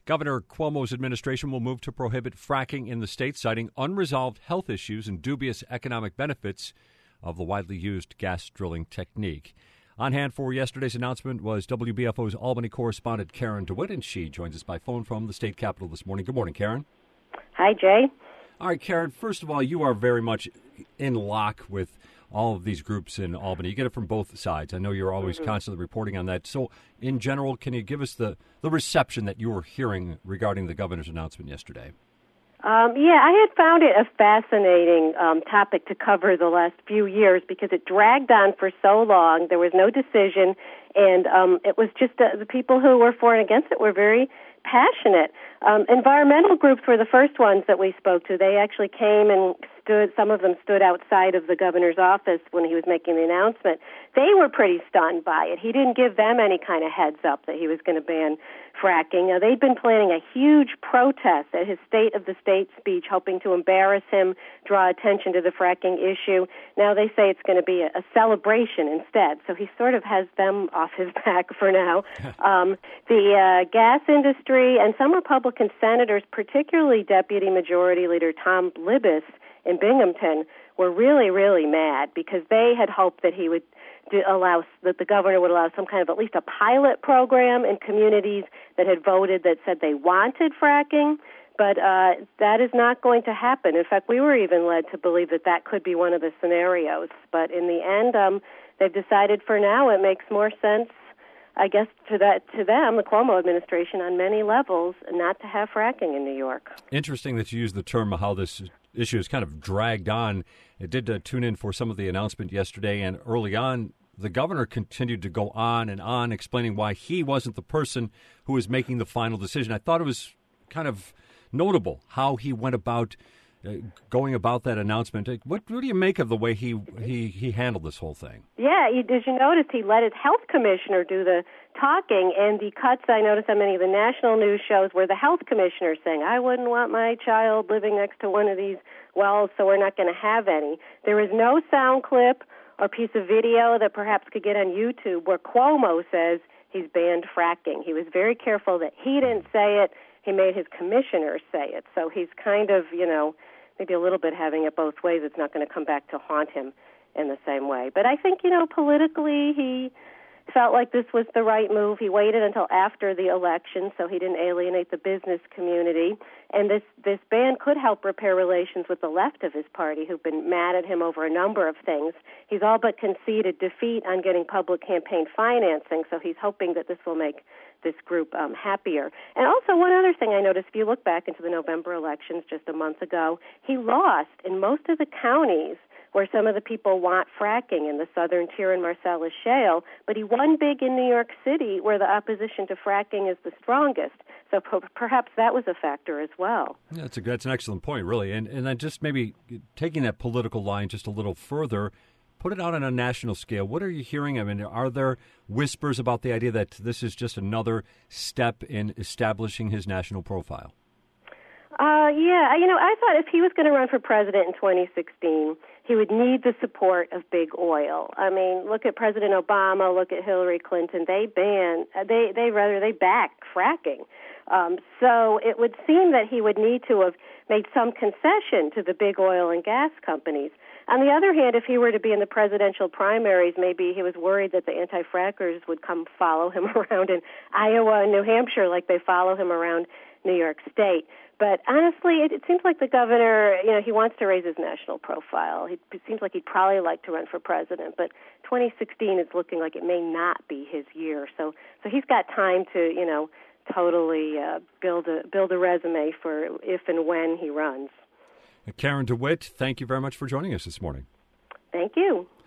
Governor Cuomo's administration will move to prohibit fracking in the state, citing unresolved health issues and dubious economic benefits of the widely used gas drilling technique. On hand for yesterday's announcement was WBFO's Albany correspondent Karen DeWitt, and she joins us by phone from the state capitol this morning. Good morning, Karen. Hi, Jay. All right, Karen, first of all, you are very much in lock with all of these groups in Albany. You get it from both sides. I know you're always constantly reporting on that. So, in general, can you give us the reception that you were hearing regarding the governor's announcement yesterday? I had found it a fascinating topic to cover the last few years because it dragged on for so long. There was no decision, and it was just the people who were for and against it were very passionate. Environmental groups were the first ones that we spoke to. They actually came and some of them stood outside of the governor's office when he was making the announcement. They were pretty stunned by it. He didn't give them any kind of heads up that he was going to ban fracking. They'd been planning a huge protest at his State of the State speech, hoping to embarrass him, draw attention to the fracking issue. Now they say it's going to be a celebration instead. So he sort of has them off his back for now. The gas industry and some Republican senators, particularly Deputy Majority Leader Tom Libous in Binghamton, were really, really mad because they had hoped that he would that the governor would allow some kind of at least a pilot program in communities that had voted that said they wanted fracking. But that is not going to happen. In fact, we were even led to believe that that could be one of the scenarios. But in the end, they've decided for now it makes more sense, I guess, to them, the Cuomo administration, on many levels, not to have fracking in New York. Interesting that you use the term how this issue is kind of dragged on. It did tune in for some of the announcement yesterday, and early on, the governor continued to go on and on, explaining why he wasn't the person who was making the final decision. I thought it was kind of notable how he went about going about that announcement. What do you make of the way he handled this whole thing? Yeah, as you noticed, he let his health commissioner do the talking, and the cuts I noticed on many of the national news shows were the health commissioner saying, I wouldn't want my child living next to one of these wells, so we're not going to have any. There was no sound clip or piece of video that perhaps could get on YouTube where Cuomo says he's banned fracking. He was very careful that he didn't say it. He made his commissioner say it. So he's kind of, maybe a little bit having it both ways. It's not going to come back to haunt him in the same way. But I think, politically he felt like this was the right move. He waited until after the election so he didn't alienate the business community. And this ban could help repair relations with the left of his party, who've been mad at him over a number of things. He's all but conceded defeat on getting public campaign financing, so he's hoping that this will make this group happier. And also one other thing I noticed, if you look back into the November elections just a month ago, he lost in most of the counties where some of the people want fracking in the southern tier and Marcellus Shale, but he won big in New York City where the opposition to fracking is the strongest. So perhaps that was a factor as well. Yeah, that's an excellent point, really. And then just maybe taking that political line just a little further, put it out on a national scale. What are you hearing? I mean, are there whispers about the idea that this is just another step in establishing his national profile? I thought if he was going to run for president in 2016, he would need the support of big oil. I mean, look at President Obama, look at Hillary Clinton. They back fracking. So it would seem that he would need to have made some concession to the big oil and gas companies. On the other hand, if he were to be in the presidential primaries, maybe he was worried that the anti-frackers would come follow him around in Iowa and New Hampshire like they follow him around New York State. But honestly, it seems like the governor, he wants to raise his national profile. It seems like he'd probably like to run for president, but 2016 is looking like it may not be his year. So he's got time to, totally build a resume for if and when he runs. Karen DeWitt, thank you very much for joining us this morning. Thank you.